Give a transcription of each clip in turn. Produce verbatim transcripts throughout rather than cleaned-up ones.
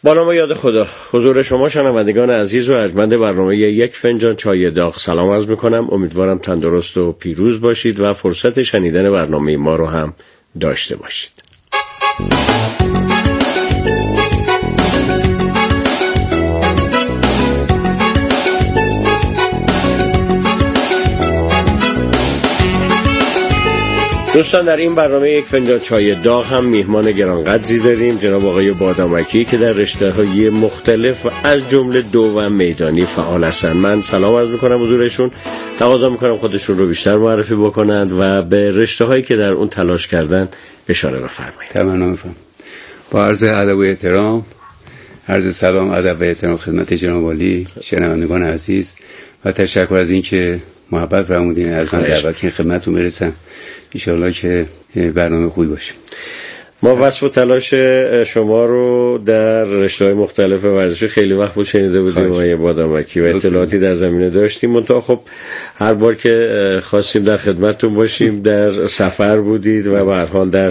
با نام یاد خدا، حضور شما شنوندگان عزیز و ارجمند برنامه یک فنجان چای داغ سلام عرض میکنم. امیدوارم تندرست و پیروز باشید و فرصت شنیدن برنامه ما رو هم داشته باشید. دوستان، در این برنامه یک فنجان چای داغ هم میهمان گرانقدری داریم، جناب آقای بادامکی که در رشته‌های مختلف و از جمله دو و میدانی فعال هستند. من سلام عرض میکنم حضورشون، تقاضا میکنم خودشون رو بیشتر معرفی بکنند و به رشته‌هایی که در اون تلاش کردن اشاره بفرمایید. تمنا می‌کنم. با عرض ادب و احترام، عرض سلام ادب و احترام خدمت جناب عالی، شنوندگان عزیز و تشکر از اینکه محبت فرمودین از من دعوت که خدمتتون برسم. ان شاءالله که برنامه خوبی باشه. ما وصف و تلاش شما رو در رشته‌های مختلف ورزشی خیلی وقت بود شنیده بودیم آقای بادامکی و اطلاعاتی در زمینه داشتیم، منتها خب هر بار که خواستیم در خدمتتون باشیم در سفر بودید و به هر حال در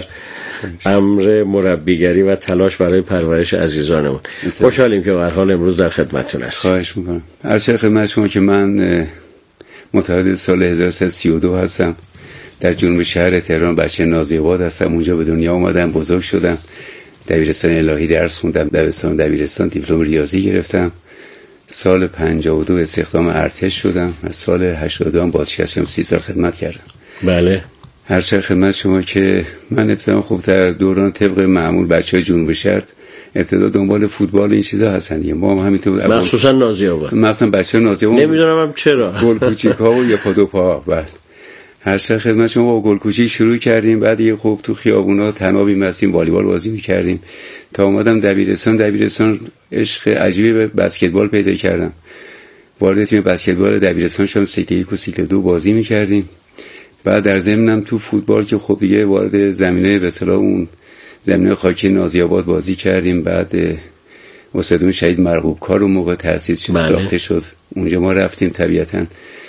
امر مربیگری و تلاش برای پرورش عزیزانمون. خوشحالیم که به هر حال امروز در خدمتتون هستیم. خواهش می‌کنم. عرض خدمت شما که من متولد سال هزار و سیصد و سی و دو هستم. در جنوب شهر تهران بچه نازی‌آباد هستم. اونجا به دنیا اومدم، بزرگ شدم. دبیرستان الهی درس خوندم، دبستان دبیرستان دیپلم ریاضی گرفتم. سال پنجاه و دو استخدام ارتش شدم. از سال هشتاد و دو هم بازنشستم، سی سال خدمت کردم. بله. هر چه خدمت شما که من ابتدا خوب در دوران طبق معمول بچه‌های جنوب شهر ابتدا دنبال فوتبال این چیزا هستن دیگه. ما هم همینطور مخصوصا نازی‌آباد. مثلا بچه‌ها نازی‌آباد نمیدونم هم چرا گل کوچیک‌ها و یه پا دو پا. بعد هر چه خدمت شما با گل کوچیک شروع کردیم، بعد یه خوب تو خیابونا تنابی مستیم والیبال بازی می‌کردیم تا اومدم دبیرستان. دبیرستان عشق عجیبی به بسکتبال پیدا کردم. وارد تیم بسکتبال دبیرستان شدم، سیکل یک و سیکل دو بازی می‌کردیم. بعد در ضمنم تو فوتبال که خب دیگه وارد زمینه به اصطلاح اون زمینه خاکی نازی‌آباد بازی کردیم. بعد استادمون شهید مرغوب کار اون موقع تأسیس شد، ساخته شد. اونجا ما رفتیم، طبیعتاً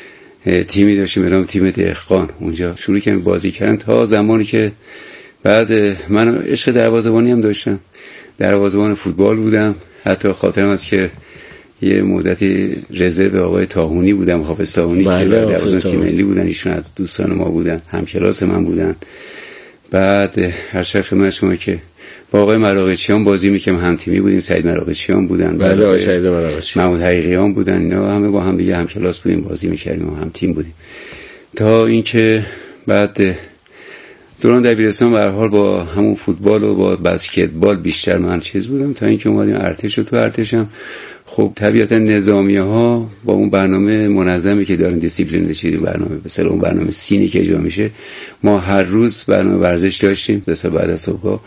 تیمی داشتیم به نام تیم دهقان. اونجا شروع کردیم بازی کردن تا زمانی که بعد من عشق دروازه‌بانی هم داشتم، دروازه‌بان فوتبال بودم. حتی خاطرم است که یه مدتی رزرو آقای طاهونی بودم، حافظ طاهونی که دروازه‌بان تیم ملی بودن، ایشون از دوستان ما بودن، همکلاس من بودن. بعد هر شب خدمت شما که با آقای مراغچیان بازی می‌کردیم، هم تیمی بودیم، سعید مراغچیان بودن، بله آقای سعید مراغچی، محمود حقیقیان بودن، اینا همه با هم دیگه همکلاس بودیم، بازی می‌کردیم و هم تیم بودیم. تا اینکه بعد دوران دبیرستان به هر حال با همون فوتبال و با بسکتبال بیشتر من چیز بودم، تا اینکه اومدیم ارتش. و تو ارتشم خب طبیعتا نظامیه‌ها با اون برنامه منظمی که دارن، دیسیپلین چیزی برنامه به اصطلاح اون برنامه سینی که اجرا میشه، ما هر روز برنامه ورزش داشتیم به اصطلاح بعد از صبح.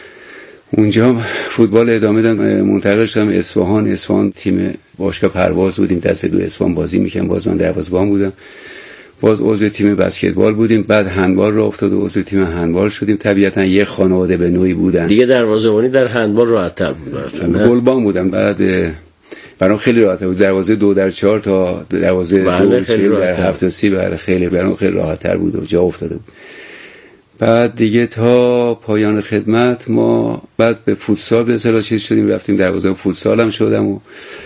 اونجا فوتبال ادامه دادم، منتقل شدم اصفهان. اصفهان تیم باشگاه پرواز بودیم، دست دو اصفهان بازی می‌کردم، باز من دروازه‌بان بودم. باز عضو تیم بسکتبال بودیم، بعد هندبال راه افتاد و عضو تیم هندبال شدیم. طبیعتا یه خانواده به نوعی بودن دیگه. دروازه‌بانی در هندبال راحت‌تر بود. گلبان بودم، بعد برام خیلی راحت بود. دروازه دو در چهار تا دروازه دو در هفت و سی برای خیلی برام خیلی راحت‌تر بود و جا افتاده بود. بعد دیگه تا پایان خدمت ما بعد به فوتسال به اصطلاح چیز شدیم، رفتیم دروازه فوتسال هم شدم و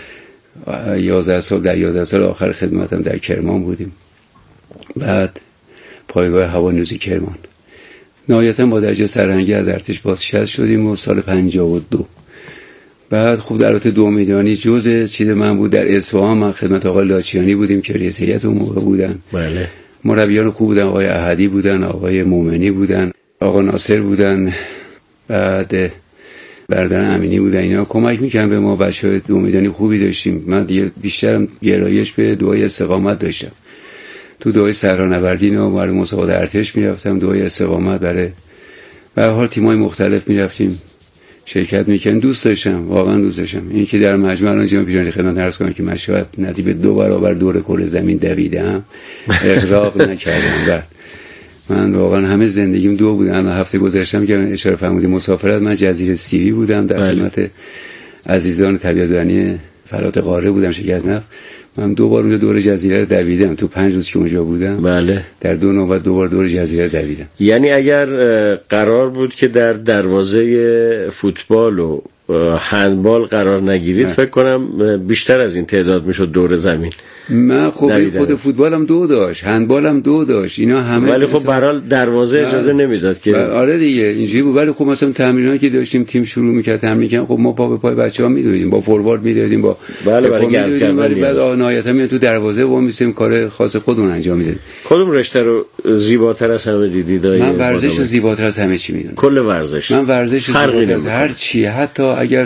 یازده سال در یازده سال آخر خدمتم در کرمان بودیم. بعد پایگاه هوانوزی کرمان. نهایتا با درجه سرهنگی از ارتش بازنشسته شدیم و سال پنجاه و دو بعد خوب در رابطه دو میدانی جزء چیز من بود. در اصفهان من خدمت آقای لاچیانی بودیم که رئیس هیئت اون موقع بودن. بله. مربیان خوب بودن، آقای احدی بودن، آقای مومنی بودن، آقا ناصر بودن، بعد برادران امینی بودن. اینا کمک می‌کردن به ما. بچه‌های دو میدانی خوبی داشتیم. من دیگه بیشترم گرایش به دعای استقامت داشتم. تو دعای صحرانوردی اینا برای مسابقات ارتش میرفتم، دعای استقامت برای به هر حال تیم‌های مختلف میرفتیم شرکت می‌کردم. دوست داشتم، واقعا دوست داشتم. این که در مجمع انجام پیرانی خدمت عرض کنم که من شاید نزدیک به دو برابر دور کره زمین دویدم، اغراق نکردم. بعد من واقعا همه زندگیم دو بود. اما هفته گذشتم که اشاره فرمودید مسافرت، من جزیره سیری بودم، در خدمت عزیزان طبیعت‌دانی فلات قاره بودم، شرکت نفت. من دو بار اونجا دور جزیره رو دویدم تو پنج روز که اونجا بودم. بله. در دو نوبت دو بار دور جزیره رو دویدم. یعنی اگر قرار بود که در دروازه فوتبال و هندبال قرار نگیرید فکر کنم بیشتر از این تعداد میشد دور زمین. من خب خود فوتبالم دو داشت، هندبالم دو داشت، اینا همه ولی خب به هر حال دروازه اجازه نمیداد که. آره دیگه اینجوری بود. ولی خب مثلا تمرینایی که داشتیم تیم شروع میکرد تمرین کردن، خب ما پا به پای بچه‌ها میدویدیم، با فوروارد میدادیم، با بله برای گرد کردن، ولی بعد نهایتا میاد تو دروازه و میسیم کار خاص خودمون انجام میدادیم. کدوم رشته رو زیباتر از همه دیدید؟ من ورزش رو زیباتر از همه چی میدونم. کل ورزش من ورزش رو هر چی، حتی اگر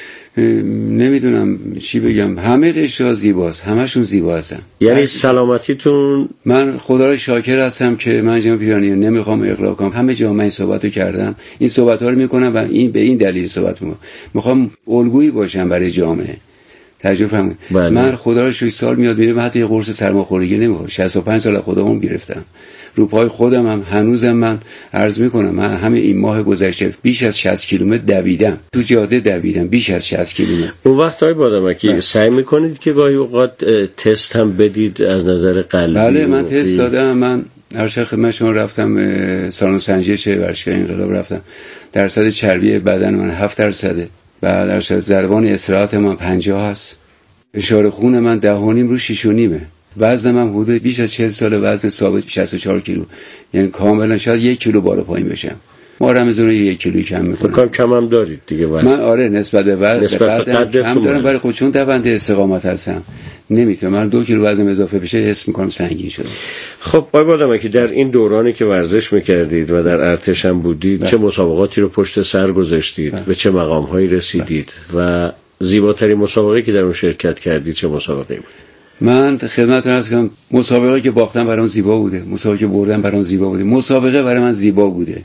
نمیدونم چی بگم، همه رشته زیباست، همشون زیبا هستن. یعنی سلامتیتون؟ من خدا رو شاکر هستم که من جناب پیرانی نمیخوام اغراق کنم، همه جا من این صحبتو کردم، این صحبت‌ها رو میکنم و این به این دلیل صحبت میکنم، میخوام الگویی باشم برای جامعه. تجربه فهمید. من خدا رو شش سال میاد میرم حتی یه قرص سرماخوردگی نمیخورم، شصت و پنج سال خودمون گرفتم. رو پای خودم هم هنوزم من عرض میکنم، من همه این ماه گذشته بیش از شصت کیلومتر دویدم، تو جاده دویدم بیش از شصت کیلومتر. اون وقتای بادامکی سعی میکنید که گاهی اوقات تست هم بدید از نظر قلبی؟ بله من تست دادم. من هر چه خدمت شما رفتم سالن سنجش ورزشگاه انقلاب رفتم، درصد چربی بدن من هفت درصده و درصد ضربان استراحت من پنجاه هست، فشار خون من ده و نیم رو شش و نیمه، وزن من حدود بیش از چهل سال وزن ثابت شصت و چهار کیلو، یعنی کاملا شاید یک کیلو بالا پایین بشم. ما رمضان یک کیلو کم میکنم. فکر کنم کم هم دارید دیگه وزن. من آره نسبت به وزن کم دارم، ولی خب چون دوند استقامت هستم نمیتونم. من دو کیلو وزن اضافه بشه حس میکنم سنگین شده. خب آقای بادامکی در این دورانی که ورزش میکردید و در ارتش هم بودید بله. چه مسابقاتی رو پشت سر گذاشتید؟ بله. به چه مقام‌هایی رسیدید؟ بله. و زیباترین مسابقه که در اون شرکت کردید چه مسابقه‌ای بود؟ من خدمتتون عرض کنم مسابقه که باختم برام زیبا بوده، مسابقه که بردم برام زیبا بوده، مسابقه برای من زیبا بوده،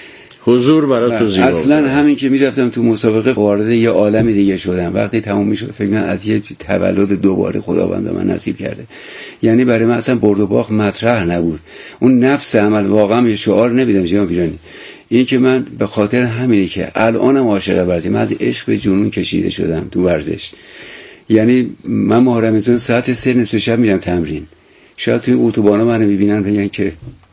حضور براتون زیبا اصلا بوده. همین که میرفتم تو مسابقه وارد یه عالمی دیگه شدم. وقتی تموم میشد فکر کنم از یه تولد دوباره خداوند من نصیب کرده. یعنی برای من اصلا برد و باخت مطرح نبود، اون نفس عمل واقعا یه شعار نمیدم جناب پیرانی. این که من به خاطر همینی که الانم عاشق ورزش، من از عشق به جنون کشیده شدم تو ورزش. یعنی من ماه رمضان ساعت سه نصف شب میرم تمرین، شاید توی اتوبانا منو میبینن بگن که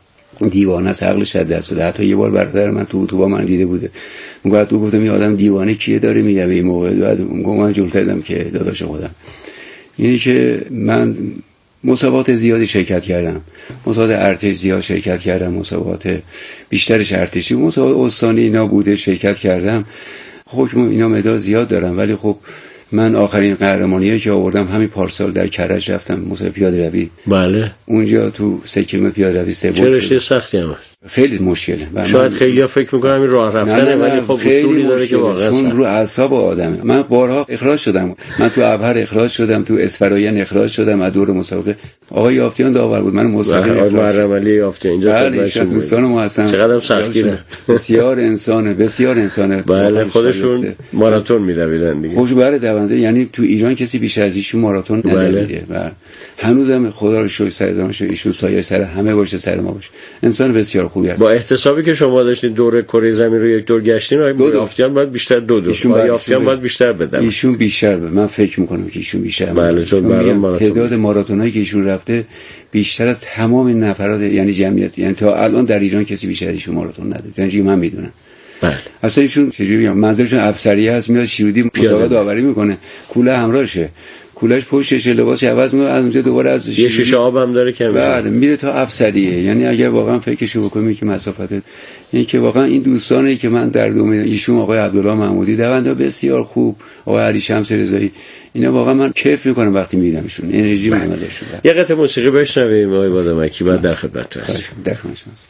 دیوانه است، عقلش از دست داده. حتی یه بار برادر من تو اتوبان من دیده بوده، میگه تو گفتم این آدم دیوانه کیه داره میگه به این موقع؟ بعد میگم من جلوتر دیدم که داداش خودم. اینی که من مسابقات زیادی شرکت کردم، مسابقات ارتش زیاد شرکت کردم، مسابقات بیشترش ارتشی، مسابقات استانی اینا بوده شرکت کردم. حکم اینا مدال زیاد دارم، ولی خب من آخرین قهرمانیه که آوردم همین پارسال در کرج رفتم مسابقه پیاده روی. بله. اونجا تو سه کیلومتر پیاده روی سه چه رشته سختی هم هست. خیلی مشکله. شاید خیلی‌ها فکر می‌کنن این راه رفتنه، ولی خب اصولی داره که واقعا چون رو اعصاب آدمه. من بارها اخراج شدم، من تو ابهر اخراج شدم، تو اسفراین اخراج شدم از دور مسابقه. آقای یافتیان داور بود، من مستقیم آقای محرم علی یافتیان اینجا خدمتشون بود. دوستان ما هستن. چقدر سختگیره. بسیار انسانه، بسیار انسانه. بله خودشون ماراتون می‌دویدن دیگه. خوش بره دونده، یعنی تو ایران کسی بیش از ایشون ماراتون ندویده. بله. هنوزم خدا رو شکر سرش ایشون سایه سر همه باشه، سر ما باشه. انسان بسیار خوبی است. با احتسابی که شما داشتین دور کره زمین رو یک دور گشتین، آقای یافتیان باید بیشتر دو دور، آقای یافتیان باید بیشتر بدن. ایشون بیشتر بده. من فکر میکنم که ایشون بیشتر. بله چون برام تعداد ماراتونایی که ایشون رفته بیشتر از تمام نفرات یعنی جمعیت، یعنی تا الان در ایران کسی بیشتر از ایشون ماراتون نداره. یعنی من میدونم. بله. اصلا ایشون چجوری میگم منظورشون افسریه هست، میاد شیرودی مسابقه داوری میکنه، کوله همراهشه، کولش پشتش، لباسش عوض میکنه، از اونجا دوباره از یه شیشه آب هم داره که بله میره تا افسریه. یعنی اگر واقعا فکرشو بکنی که مسافت این که واقعا این دوستانی که من در دوم ایشون آقای عبدالله محمودی دونده بسیار خوب، آقای علی شمس رضایی، اینا واقعا من کیف میکنم وقتی میبینمشون، انرژی میگیرم ازشون. یه قطعه موسیقی بشنویم آقای بادامکی، بعد در خدمت هستیم. در خدمت شما.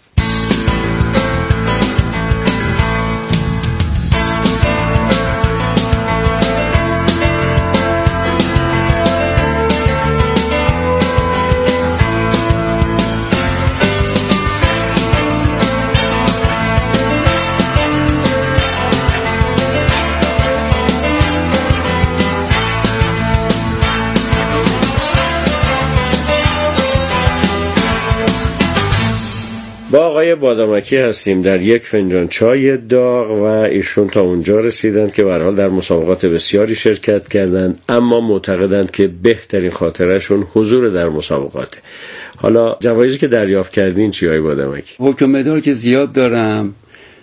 با آقای بادامکی هستیم در یک فنجان چای داغ و ایشون تا اونجا رسیدند که به هر حال در مسابقات بسیاری شرکت کردند، اما معتقدند که بهترین خاطرشون حضور در مسابقاته. حالا جوایزی که دریافت کردین چی آقای بادامکی؟ حکم مدال که زیاد دارم،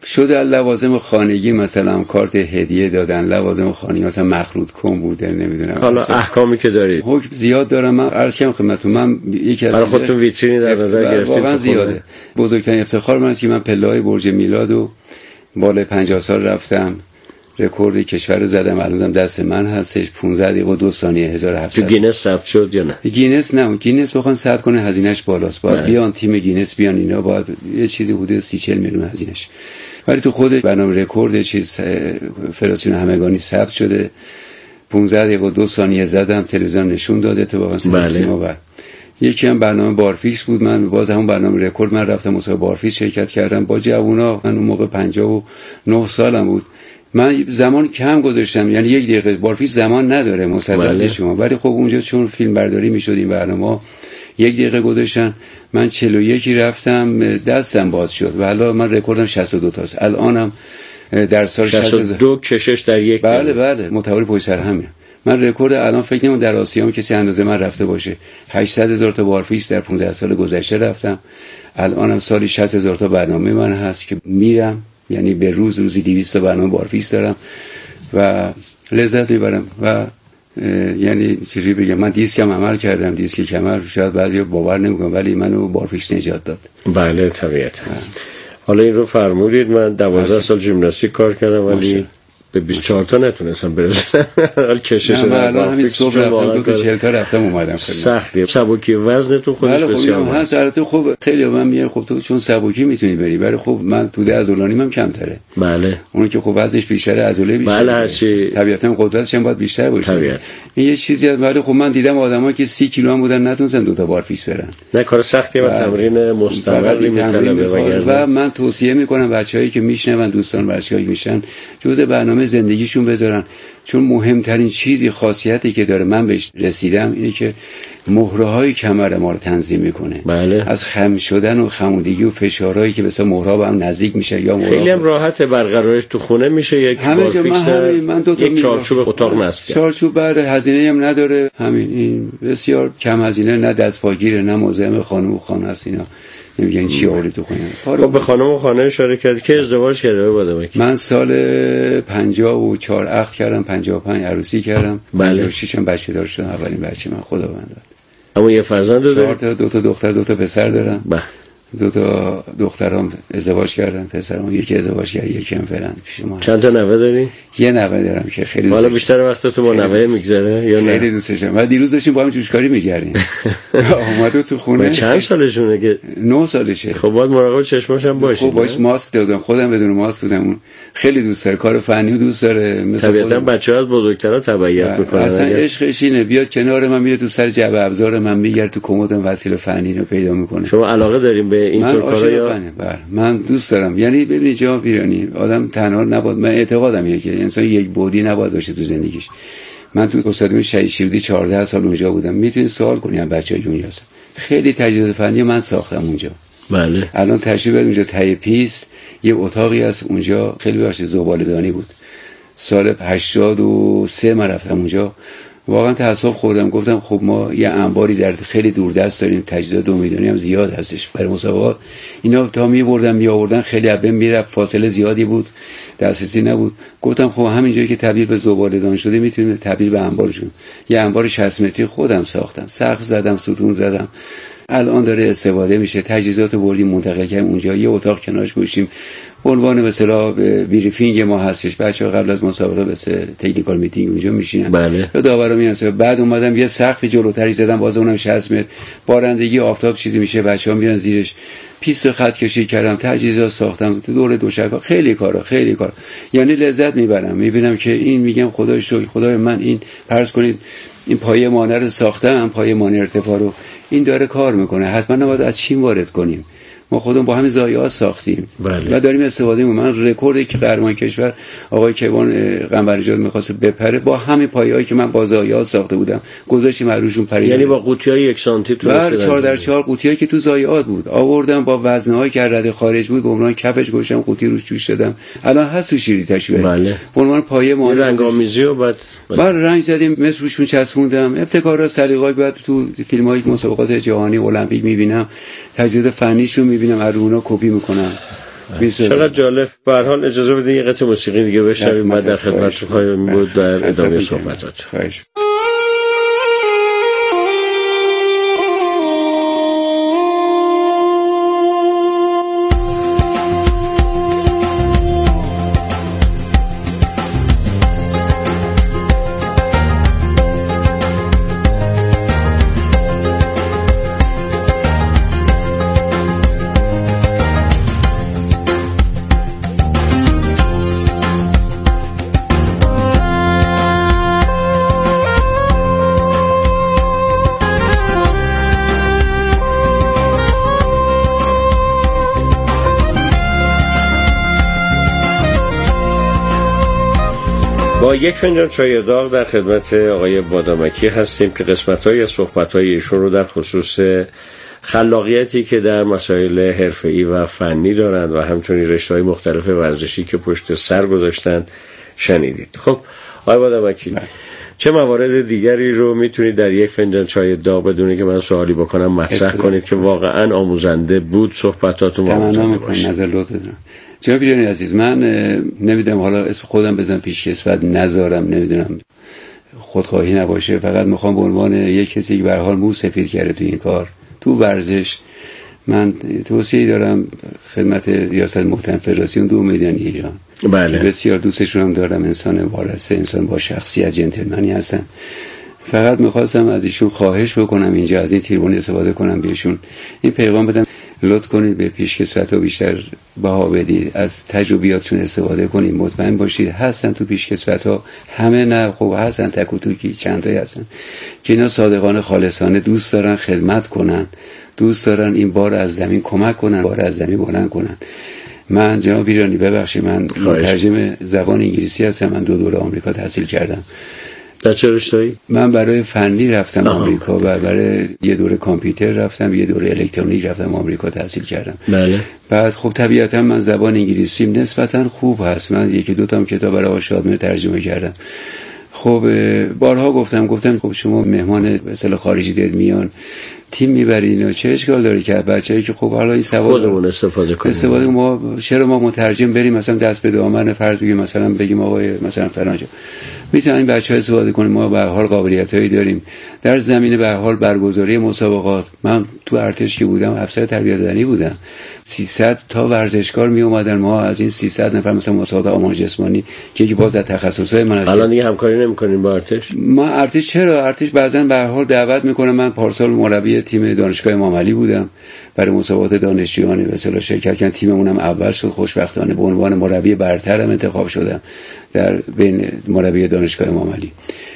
شده لوازم خانگی مثلا کارت هدیه دادن، لوازم خانگی مثلا مخروط کن بوده، نمیدونم. حالا احکامی که دارید حکم زیاد دارم. من عرض کردم خدمتتون، من یکی از برای خودتون ویترینی در نظر گرفتید؟ واقعا زیاده. بزرگترین افتخار من است که من پله‌های برج میلاد و بالای پنجاه سال رفتم، رکورد کشور زدم، الانم دست من هستش. پانزده دقیقه و دو ثانیه هزار و هفتصد. تو گینس ثبت شد یا نه؟ گینس نه، گینس بخوان ثبت کنه هزینه‌اش بالاست، باید بیان تیم گینس بیان، اینا باید یه چیزی بوده سی چهل میلیون هزینه‌اش. ولی تو خود برنامه رکورد چیز فدراسیون همگانی ثبت شده. پانزده دقیقه و دو ثانیه زدم، تلویزیون نشون داد اتفاقا سینما. بله. یکی هم برنامه بارفیکس بود، من باز همون برنامه رکورد من رفتم مسابقه بارفیکس شرکت کردم با جوونا. من اون موقع پنجاه و نه سالم بود. من زمان کم گذاشتم، یعنی یک دقیقه بارفیکس زمان نداره مستقل شما، ولی خب اونجا چون فیلم برداری میشد این برنامه یک دقیقه گذاشتن. من چهل و یک رفتم، دستم باز شد و حالا من رکوردم شصت و دو تاست. الانم در سال شصت و دو کشش در یک بله بله متوالی پشت سر همه. من رکورد الان فکر نمی‌کنم در آسیا هم کسی اندازه من رفته باشه. هشتصد هزار تا بارفیکس در پانزده سال گذشته رفتم. الانم سالی شصت هزار تا برنامه من هست که میرم، یعنی به روز روزی دویست تا برنامه بارفیکس دارم و لذت میبرم. و یعنی چیزی بگم، من دیسکم عمل کردم، دیسک کمر، شاید بعضی باور نمیکنن ولی منو بارفیکس نجات داد. بله طبیعتا. حالا این رو فرمودید، من دوازده سال ژیمناستیک کار کردم ولی به بیست و چهار تا نتونستم برسم. حال کشش نه من الان همین صبح رفتم دو تا چهل تا رفتم اومدم. سختیه. سبکی وزنتون خودش بسیار مهمه. هست البته خب خیلی من میگم خب تو چون سبکی میتونی بری، ولی خب من تو ده عضلانی هم کمتره. بله. اون که خب وزنش بیشتره، عضله بیشتره. بله هرچی طبیعتا قدرتش هم باید بیشتر باشه. طبیعت. این یه چیزی است، ولی خب من دیدم آدمایی که سی کیلو هم بودن نتونستن دو تا بارفیکس برن. نه کار سختیه و تمرین مستمری میطلبه و من توصیه میکنم بچه‌هایی که میشنون، دوستان بچه‌ای میشن جزء برنامه زندگیشون بذارن، چون مهمترین چیزی خاصیتی که داره من بهش رسیدم اینه که مهره‌های کمر ما رو تنظیم میکنه. بله. از خم شدن و خمودگی و فشارهایی که مثلا مهرها به هم نزدیک میشه یا مهرها خیلی هم راحت برقرارش تو خونه میشه. یک بارفیکس من دو تا یک چارچوب اتاق نصب کرد. چارچوب بعد هزینه هم نداره، همین این بسیار کم هزینه، نه دستپاگیره نه مزاحم خانم و خانه است. اینا نمیگن چی آوردی تو خونه. خب به خانم و خانه اشاره کرد که ازدواج کرده بودم. من سال پنجاه و چهار عقد کردم، پنجاه و پنج عروسی کردم. بله. پنجاه و شش هم بچه دار شدم، اولین بچه من خداوند داد. اما یه فرزند داره؟ چهار تا، دو تا دختر دو تا پسر دارم. بله. دو تا دخترام ازدواج کردن، پسرام یکی ازدواج کرد، یکی هم فعلا پیش ما. چند تا نوه داری؟ یه نوه دارم که خیلی حالا بیشتر وقت تو با نوه میگذره یا نه؟ خیلی دوستش دارم. و دیروز داشتیم با هم جوشکاری می‌کردیم. اومد تو خونه. چند سالشونه که؟ نه سالشه. خب باید مراقب چشماش هم باشی. خب باش ماسک دادم، خودم بدون ماسک بودم. اون خیلی دوست داره، کار فنی دوست داره. طبیعتا بچه‌ها از بزرگترا تبعیت می‌کنن. اصلا عشقش اینه، بیاد کنار من، میره تو سر جعبه ابزار من، میگرد تو کمدم وسیله فنی رو پیدا می‌کنه. شما علاقه دارین به این طور کارا یا؟ بله من دوست دارم. یعنی ببینید جناب پیرانی، آدم تنها نباید، من اعتقادم اینه که انسان یک بعدی نباید باشه تو زندگیش. من تو استادیوم شهید شیردی چهارده سال اونجا بودم. میتونید سوال کنید از بچه‌های اونجا، خیلی تجهیزات فنی من ساختم اونجا. بله. الان تشریف برید اونجا، ته پیست یه اتاقی هست اونجا، خیلی بخش زباله‌دانی بود. سال هشتاد و سه من رفتم اونجا، واقعا تأسف خوردم. گفتم خب ما یه انباری در خیلی دوردست داریم، تجهیزات دو میلیونی هم زیاد هستش برای مسابقات. اینا تا می بردن می آوردن خیلی ابم میرفت، فاصله زیادی بود، دسترسی نبود. گفتم خب همین جایی که تبدیل به زباله‌دان شده میتونیم تبدیل به انبارشون. یه انبار شصت متری خودم ساختم، سقف زدم، ستون زدم. الان داره استفاده میشه. تجهیزات بردیم منتقل کردیم اونجا، یه اتاق کنارش گوشیم به عنوان مثلا بریفینگ ما هستش. بچه‌ها قبل از مسابقه مثلا تکنیکال میتینگ اونجا میشینن. بله. یا داورا میان. بعد اومدم یه سقف جلوتری زدم، باز اونم شصت متر، بارندگی آفتاب چیزی میشه، بچه‌ها میرن زیرش. پیست خط کشی کردم، تجهیزات ساختم، تو دور دوشکا، خیلی کارا خیلی کار. یعنی لذت میبرم، میبینم که این، میگم خدای شکر، خدای من این فرض کنید این پایه مانع رو ساختم، پایه مانع ارتفاع رو، این داره کار میکنه. حتما نباید از چین وارد کنیم. ما خودمون با همین ضایعات ساختیم. بله. و داریم استفاده می‌کنیم. من رکوردی که قهرمان کشور آقای کیوان قنبری‌جاد می‌خواست بپره، با همین پایه‌ای که من با ضایعات ساخته بودم گذاشتیم روشون پرید. یعنی با قوطی‌های یک سانتی تو بله، چهار در چهار قوطیایی که تو ضایعات بود آوردم، با وزنه‌هایی که رد خارج بود به عنوان کفش گوشم قوطی روش جوش دادم. الان هست تو شیری تشویق. بله. به عنوان پایه ما رنگ‌آمیزی و بعد بله رنگ زدیم، مثل روشون چسبوندم. ابتکارات سلیقه‌ای بعد تو فیلم‌های مسابقات جهانی المپیک می‌بینم، تجهیزات فنیشو می‌بینم، ارونا کپی میکنم. چقدر جالب. به هر حال اجازه بدید یه قطعه موسیقی دیگه بشنویم بعد در خدمتتون خواهیم بود در ادامه صحبتات. خواهش. با یک فنجان چای داغ در خدمت آقای بادامکی هستیم که قسمت‌های صحبت‌های ایشون رو در خصوص خلاقیتی که در مسائل حرفه‌ای و فنی دارند و همچنین رشته‌های مختلف ورزشی که پشت سر گذاشتند شنیدید. خب آقای بادامکی چه موارد دیگری رو میتونید در یک فنجان چای داغ بدونی که من سوالی بکنم مطرح کنید که واقعا آموزنده بود صحبتاتون آموزنده باشه؟ نظر لطف دارم. جناب ایرانی عزیز، من نمیدونم حالا اسم خودم بزنم پیشکسوت نذارم، نمیدونم خودخواهی نباشه، فقط میخوام به عنوان یک کسی که به هر حال مو سفید کرده تو این کار تو ورزش من توصیه دارم خدمت ریاست محترم فدراسیون دو میدانی ایران. بله. بسیار دوستشون هم دارم، انسان وارثه، انسان با شخصیت جنتلمنی هستن. فقط میخواستم از ایشون خواهش بکنم اینجا از این تریبون استفاده کنم بهشون این پیغام بدم لطف کنید به پیشکسوت‌ها بیشتر بها بدید، از تجربیاتشون استفاده کنید، مطمئن باشید هستن تو پیشکسوت‌ها همه نه خب هستن تک و توکی چند تایی هستن که اینا صادقانه خالصانه دوست دارن خدمت کنن، دوست دارن این بار از زمین کمک کنن، بار از زمین بلند کنن. من جناب ایرانی ببخشید من مترجم زبان انگلیسی هستم، من دو دوره آمریکا تحصیل کردم. در چه رشته‌ای؟ من برای فنی رفتم آه. آمریکا و برای یه دوره کامپیوتر رفتم، یه دوره الکترونیک رفتم آمریکا تحصیل کردم. بله. بعد خب طبیعتا من زبان انگلیسیم نسبتا خوب هست، من یکی دو تا کتاب برای آقای شادمهر ترجمه کردم. خب بارها گفتم گفتم خب شما مهمان مثلا خارجی دید میان تیم میبرین و چه اشکال داره که بچه‌ای که خب حالا این سواد خودمون استفاده کنیم، استفاده ما چرا ما مترجم بریم مثلا دست به دامن فرض بگیم مثلا بگیم آقای مثلا فلان میتونن این بچه‌ها استفاده کنیم، ما به هر حال قابلیتایی داریم در زمینه به هر حال برگزاری مسابقات. من تو ارتش که بودم افسر تربیت بدنی بودم، سیصد تا ورزشکار می اومدن، ما از این سیصد نفر مثلا مسابقات آموزش جسمانی که یکی باز از تخصصهای من است. الان دیگه همکاری نمی‌کنیم با ارتش؟ ما ارتش چرا ارتش بعضا به هر حال دعوت میکنه. من پارسال مربی تیم دانشگاه امام علی بودم برای مسابقات دانشجویان به اصطلاح شرکت کردم، تیممون هم اول شد خوشبختانه، به عنوان مربی برترم انتخاب شدم در بین مربی دانشگاه امام علی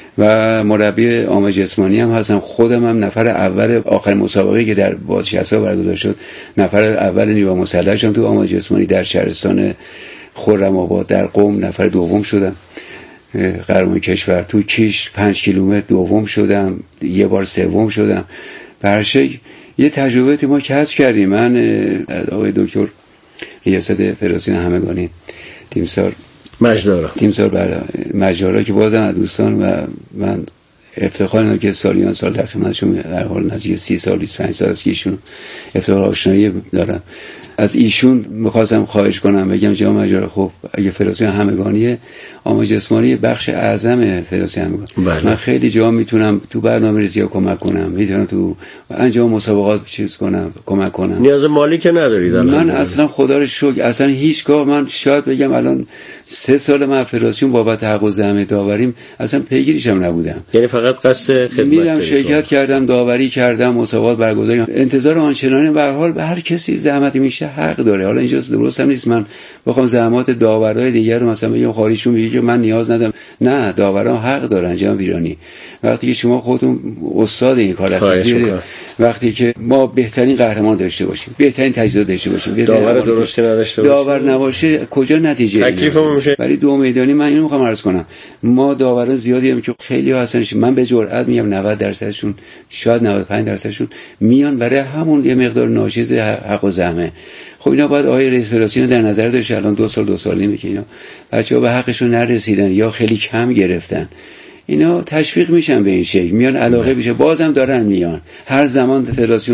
و مربی آموزش جسمانی هم هستم. خودم هم نفر اول آخر مسابقه که در بازنشسته برگزار شد نفر اول نیروی مسلح شدم تو آموزش جسمانی در شهرستان خرم آباد، در قم نفر دوم شدم قهرمان کشور، تو کیش پنج کیلومتر دوم شدم، یه بار سوم شدم. برشک یه تجربه ما کسب کردیم. من آقای دکتر ریاست فدراسیون همگانی تیمسار مجدارا تیمسار برای مجدارا که بازم از دوستان و من افتخار دارم که سالیان سال در خدمتشون در حال نزدیک سی سال بیست و پنج سال است که ایشون افتخار آشنایی دارم. از ایشون می‌خواستم خواهش کنم بگم جناب مجدارا خب اگه فدراسیون همگانی آموزش جسمانی بخش اعظم فدراسیون همگانی، من خیلی جا میتونم تو برنامه‌ریزی کمک کنم، میتونم تو انجام مسابقات چیز کنم کمک کنم. نیاز مالی که ندارید الان؟ من اصلا خدا رو شکر اصلا هیچگاه من شاید بگم الان سه سال من فدراسیون بابت حق و زحمت داوریم اصلا پیگیریش هم نبودم، یعنی فقط قصد خدمت میرم شرکت کردم، داوری کردم، مسابقات برگزار کردم. انتظار آنچنانی به هر حال به هر کسی زحمتی میشه حق داره. حالا اینجا درست هم نیست من بخوام زحمات داورای دیگر رو مثلا بگم خالیشون میگه که من نیاز ندارم، نه داوران حق دارن جناب ایرانی. وقتی که شما خودتون استاد این کار هستید، وقتی که ما بهترین قهرمان داشته باشیم، بهترین تجهیزات داشته باشیم، داور درستی نداشته باشیم، داور نباشه کجا نتیجه تکلیفمون میشه؟ ولی دو میدانی من اینو میخوام عرض کنم، ما داوران زیادی هم که خیلی ها هستن، من به جرئت میگم نود درصدشون شاید نود و پنج درصدشون میان برای همون یه مقدار ناچیز حق و زحمه. خب اینا باید آقای رئیس فدراسیون در نظر داشته. الان دو سال دو سال نیمه که اینا بچه‌ها به حقشون نرسیدن یا خیلی کم گرفتن، اینا تشویق میشن به این شکل، میان علاقه میشه، بازم دارن میان. هر زمان فدراسیون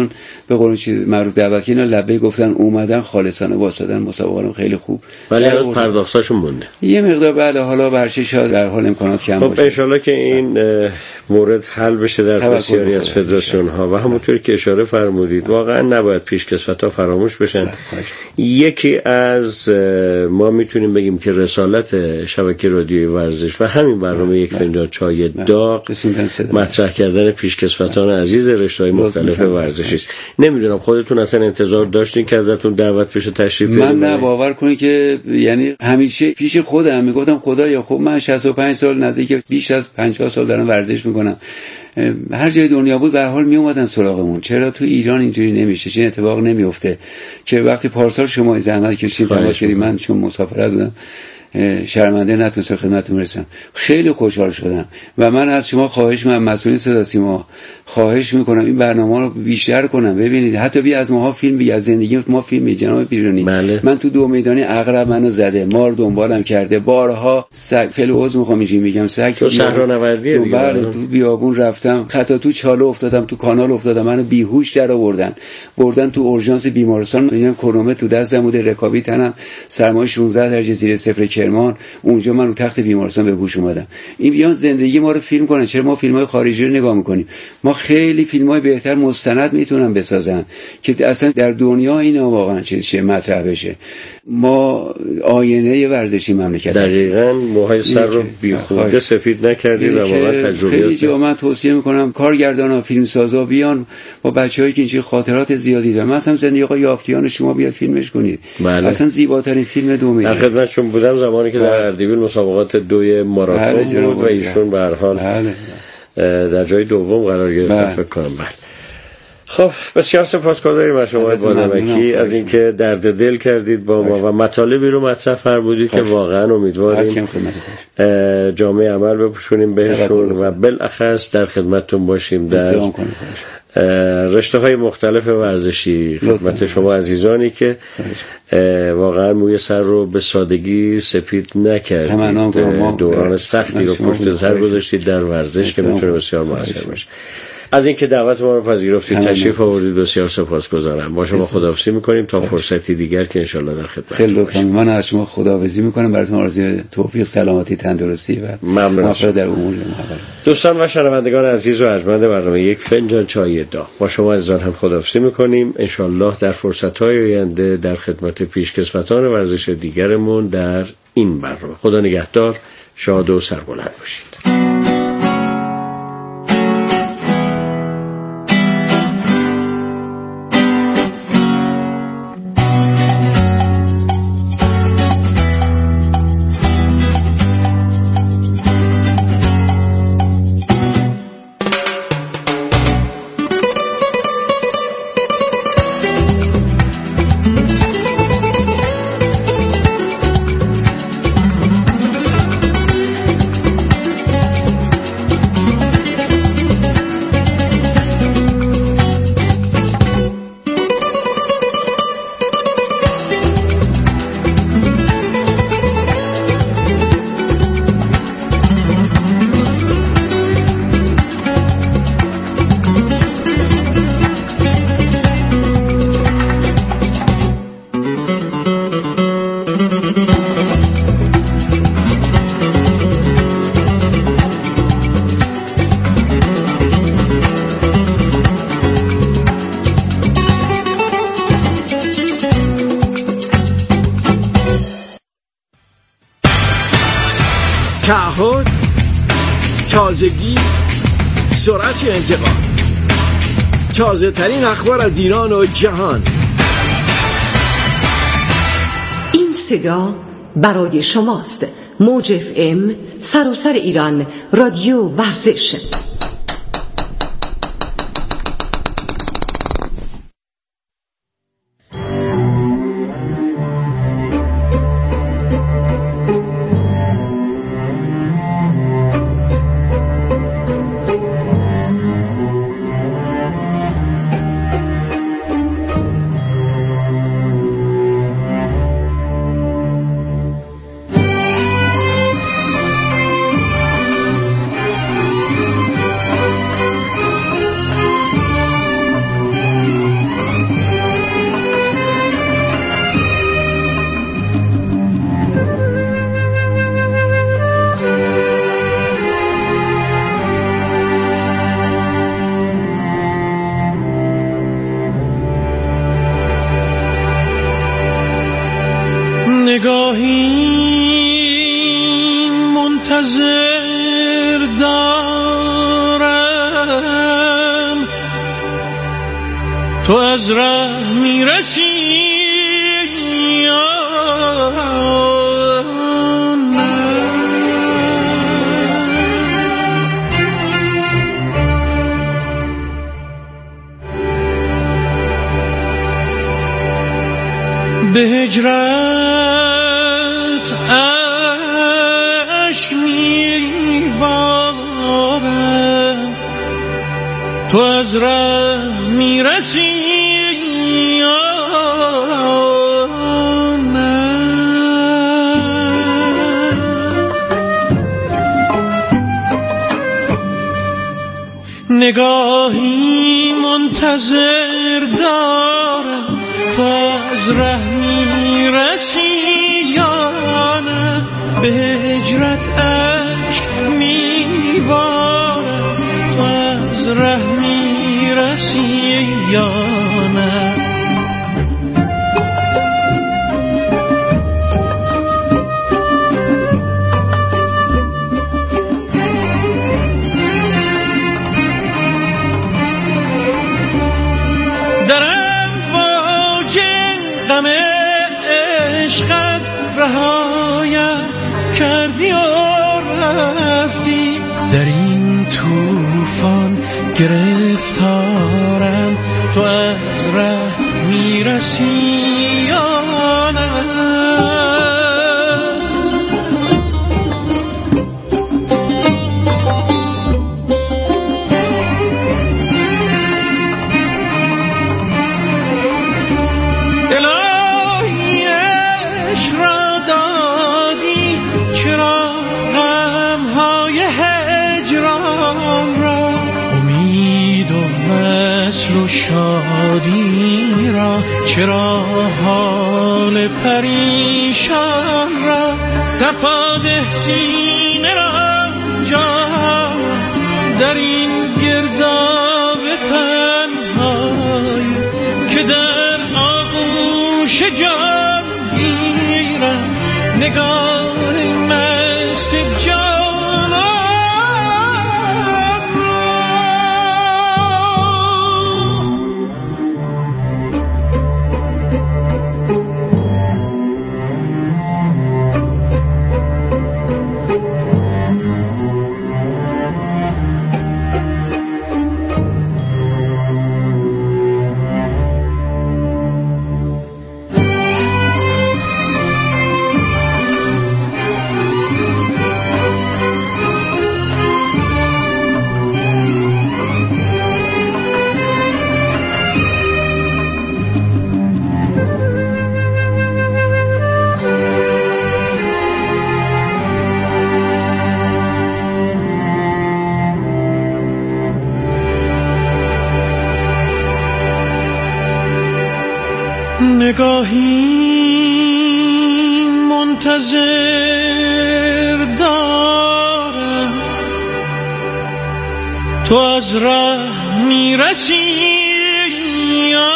به قول چیز معروف دعوت که اینا لبه گفتن اومدن خالصانه واسادن مسابقه خیلی خوب ولی هنوز پرداختاشون مونده یه مقدار. بله حالا برشه شاید در حال امکانات کم باشه. خب ان شاءالله که این مورد حل بشه در بسیاری از فدراسیون ها و همونطور که اشاره فرمودید واقعا نباید پیشکسوت‌ها فراموش بشن. یکی از ما میتونیم بگیم که رسالت شبکه رادیویی ورزش و همین برنامه یک فنجان چای داغ مطرح کردن پیشکسوتان عزیز رشته‌های مختلف ورزشی است. نمیدونم خودتون اصلا انتظار داشتین که ازتون دعوت بشه تشریف بیارید؟ من نه باور کنید که یعنی همیشه پیش خودم میگفتم خدایا خب من شصت و پنج سال نزدیک بیش از پنجاه سال دارم ورزش میکنم، هر جای دنیا بود به هر حال می اومدن سراغمون، چرا تو ایران اینجوری نمیشه؟ چه اتفاق نمیفته که وقتی پارسال شما زحمت کشیدید تماس کردید، من چون مسافرت بودم شرمنده نتونستم خدمتتون برسم، خیلی خوشحال شدم و من از شما خواهش می‌کنم، مسئولین صدا سیما خواهش میکنم این برنامه رو بیشتر کنم. ببینید حتی بی از ماها فیلم، بی از زندگی ما فیلم، جناب پیرانی بله. من تو دو میدانی عقرب منو زده، مار دنبالم کرده، بارها سگ، خیلی عذر میخوام اینجوری میگم، سگ تو شهرانوردی دیگه، بله تو بیابون رفتم، خطا تو چاله افتادم، تو کانال افتادم، منو بیهوش در آوردن، بردن تو اورژانس بیمارستان، میگم کرونومتر تو دستم بوده، رکابی تنم، سرمای شانزده درجه زیر صفر کرمان، اونجا من رو تخت بیمارستان به هوش اومدم. این بیان زندگی ما رو فیلم کنن، چرا ما فیلم‌های خارجی رو نگاه میکنیم؟ ما خیلی فیلم‌های بهتر مستند میتونن بسازن که اصلا در دنیا اینا واقعا چیزی مطرح بشه. ما آینه ورزشی مملکت دقیقاً موهای سر رو بیخوده سفید نکردید و واقعا تجربیات خیلی جا من توصیه میکنم کارگردانا، فیلمسازا بیان با بچه‌هایی که اینجوری خاطرات زیادی دارن، مثلا زندگی آقای یافتیان شما بیاد فیلمش کنید. بله. اصلا زیباترین فیلم دو میلیون. در خدمتشون بودم زمانی که در اردبیل مسابقات دوی ماراتون بود و ایشون به هر حال در جای دوم قرار گرفت فکر کنم. بله. خب بسیار سپاسگزاریم از شما بادمکی از اینکه درد دل کردید با ما و مطالبی رو مطرح فرمودید که واقعا امیدواریم جامعه عمل بپوشونیم بهشون و بالاخص در خدمتتون باشیم در رشته های مختلف ورزشی، خدمت شما عزیزانی که واقعا موی سر رو به سادگی سپید نکردید، دوران سختی رو پشت سر گذاشتید در ورزش که میتونه بسیار موثر باشه. از اینکه دعوت ما رو پذیرفتید، تشریف آوردید، بسیار سپاسگزارم. با شما خداحافظی می‌کنیم تا فرصتی دیگر که انشالله در خدمت خیلی لطفاً. من از شما خداحافظی می‌کنم، براتون آرزوی توفیق، سلامتی، تندرستی و موفقیت در امور محور. دوستان و شنوندگان عزیز و ارجمند برنامه یک فنجان چای داغ، با شما عزیزان هم خداحافظی می‌کنیم. انشالله در فرصت‌های آینده در خدمت پیشکسوتان ورزش دیگرمون در این برنامه. خدا نگهدار، شاد و سربلند باشید. تعهد، تازگی، سرعت انتقال، تازه ترین اخبار از ایران و جهان. این صدا برای شماست. موج اف ام، سراسر ایران، رادیو ورزش. نگاهی منتظر دارم تو از ره میرسی یا نه. به هجرت عشق میبارم تو از ره میرسی یا نه. نگاهی منتظر دارم تو از ره میرسی یا نه. به هجرت عشق میبارم تو از ره میرسی یا نه. رهایم کردی و رفتی در این طوفان گرفتارم تو از ره میرسی یا نه. و شادی را چرا حال پریشان را صفاده سینه را جا در این گرداب تنهایی که در آغوش جان گیرم نگاه مست جان. نگاهی منتظر دارم تو از ره میرسی یا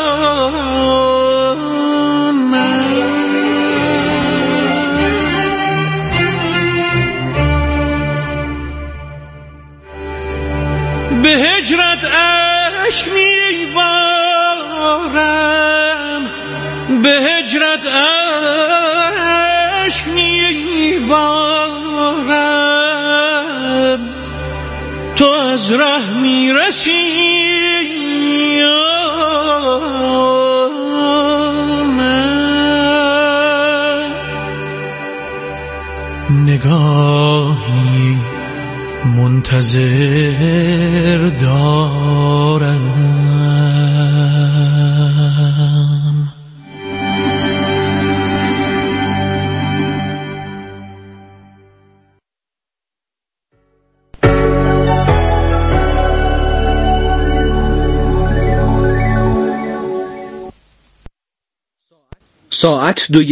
نه. به هجرت عشق میبارم به هجرت عشق میبارم تو از ره میرسی یا نه. نگاهی منتظر دارم ساعت دو